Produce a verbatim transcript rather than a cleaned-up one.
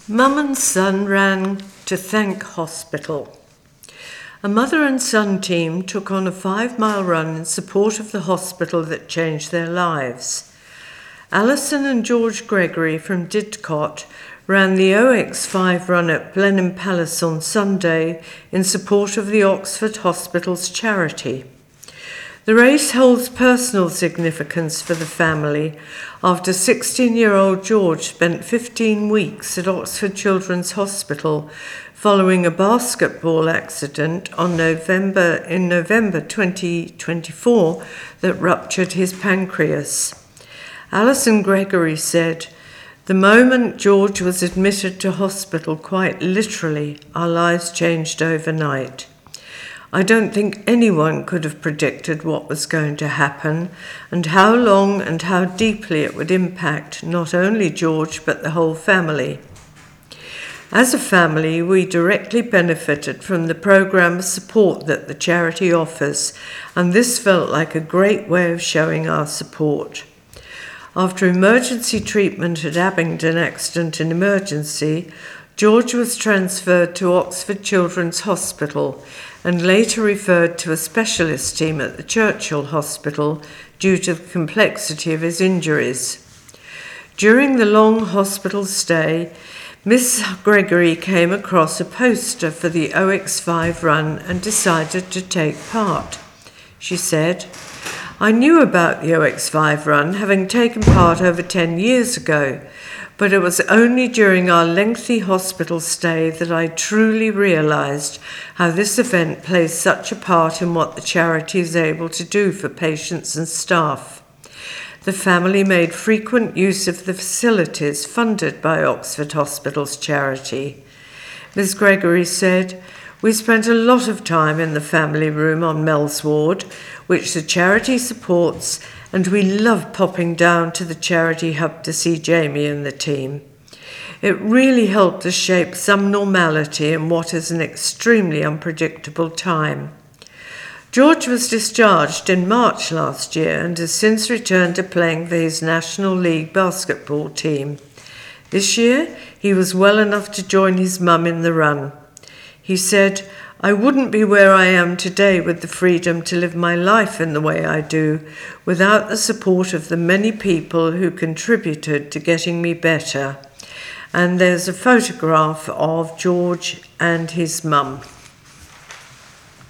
Mum and son ran to Thank Hospital. A mother and son team took on a five-mile run in support of the hospital that changed their lives. Alison and George Gregory from Didcot ran the O X five run at Blenheim Palace on Sunday in support of the Oxford Hospital's charity. The race holds personal significance for the family after sixteen-year-old George spent fifteen weeks at Oxford Children's Hospital following a basketball accident on November in November twenty twenty-four that ruptured his pancreas. Alison Gregory said, "The moment George was admitted to hospital, quite literally, our lives changed overnight. I don't think anyone could have predicted what was going to happen and how long and how deeply it would impact not only George but the whole family. As a family, we directly benefited from the programme of support that the charity offers, and this felt like a great way of showing our support. After emergency treatment at Abingdon Accident and Emergency, George was transferred to Oxford Children's Hospital and later referred to a specialist team at the Churchill Hospital due to the complexity of his injuries. During the long hospital stay, Miss Gregory came across a poster for the O X five run and decided to take part. She said, "I knew about the O X five run, having taken part over ten years ago, but it was only during our lengthy hospital stay that I truly realised how this event plays such a part in what the charity is able to do for patients and staff. The family made frequent use of the facilities funded by Oxford Hospital's charity." Miss Gregory said, "We spent a lot of time in the family room on Mel's ward, which the charity supports, and we love popping down to the charity hub to see Jamie and the team. It really helped us shape some normality in what is an extremely unpredictable time." George was discharged in March last year and has since returned to playing for his National League basketball team. This year, he was well enough to join his mum in the run. He said, "I wouldn't be where I am today with the freedom to live my life in the way I do without the support of the many people who contributed to getting me better." And there's a photograph of George and his mum.